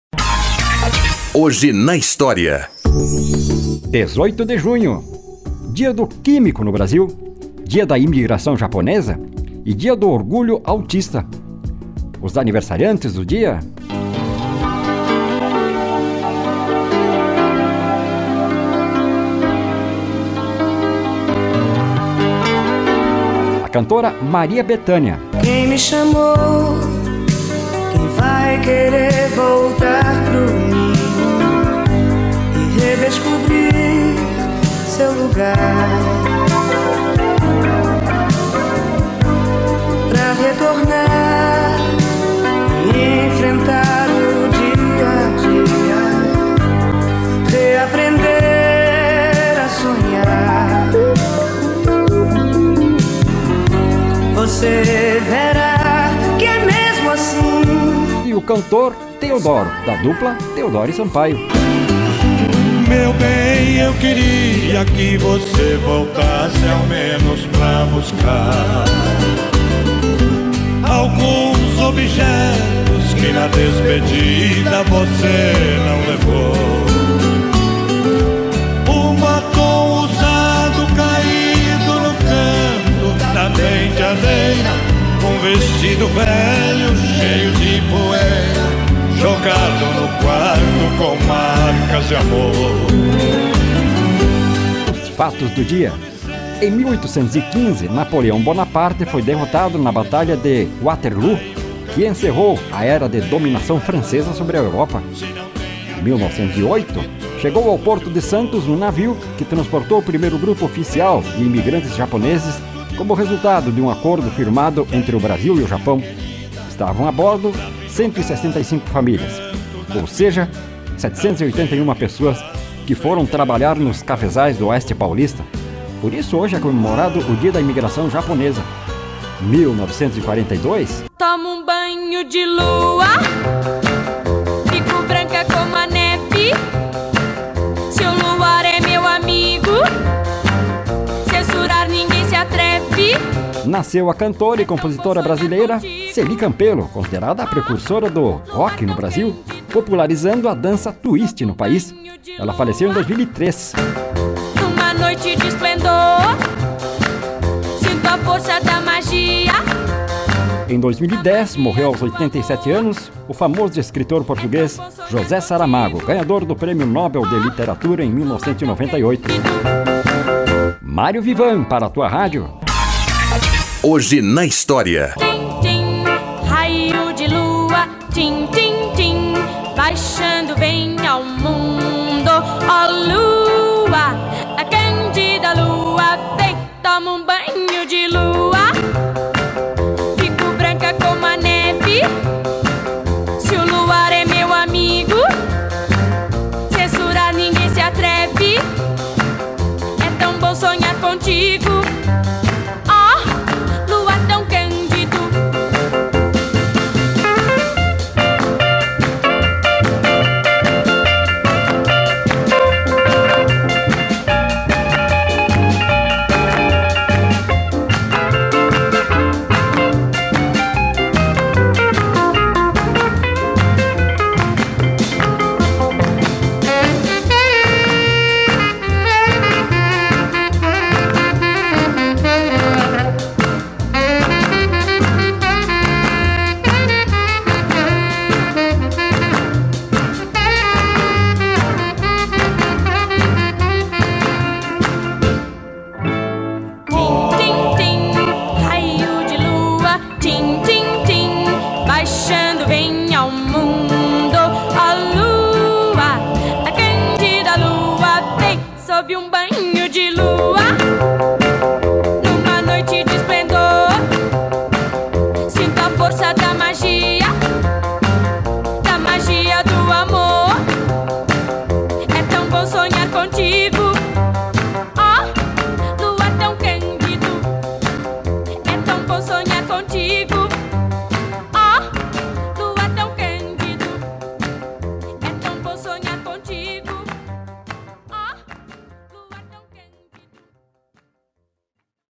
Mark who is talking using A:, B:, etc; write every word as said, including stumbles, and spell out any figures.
A: Hoje na história.
B: dezoito de junho, Dia do Químico no Brasil, Dia da Imigração Japonesa e Dia do Orgulho Autista. Os aniversariantes do dia: a cantora Maria Bethânia.
C: Quem me chamou? Quem vai querer voltar pro ninho e redescobrir seu lugar? Pra retornar e enfrentar o dia a dia, reaprender a sonhar. Você verá que é mesmo assim.
B: E o cantor Teodoro, da dupla Teodoro e Sampaio.
D: Meu bem, eu queria que você voltasse ao menos pra buscar alguns objetos que na despedida você não levou. Uma com usado caído no canto da penteadeira, um vestido velho cheio de poeira jogado no quarto com marcas de amor.
B: Os fatos do dia. Em mil oitocentos e quinze, Napoleão Bonaparte foi derrotado na Batalha de Waterloo, que encerrou a era de dominação francesa sobre a Europa. Em mil novecentos e oito, chegou ao Porto de Santos um navio que transportou o primeiro grupo oficial de imigrantes japoneses como resultado de um acordo firmado entre o Brasil e o Japão. Estavam a bordo cento e sessenta e cinco famílias, ou seja, setecentas e oitenta e uma pessoas que foram trabalhar nos cafezais do Oeste Paulista. Por isso hoje é comemorado o Dia da Imigração Japonesa. mil novecentos e quarenta e dois.
E: Tomo um banho de lua, fico branca como a neve. Se o luar é meu amigo, censurar ninguém se atreve.
B: Nasceu a cantora e compositora brasileira Celi Campelo, considerada a precursora do rock no Brasil, popularizando a dança twist no país. Ela faleceu em dois mil e três.
E: Numa noite de esplendor, sinto a força da magia.
B: Em dois mil e dez, morreu aos oitenta e sete anos o famoso escritor português José Saramago, ganhador do Prêmio Nobel de Literatura em mil novecentos e noventa e oito. Mário Vivan, para a tua rádio.
A: Hoje na história.
E: Tim, tim, raio de lua, tim, tim, tim, baixando vem ao mundo. Ó lua, a cândida lua, vem, toma um banho de lua, fico branca como a neve. Se o luar é meu amigo, censurar ninguém se atreve. É tão bom sonhar contigo. Sob um banho de lua, numa noite de esplendor, sinto a força da magia.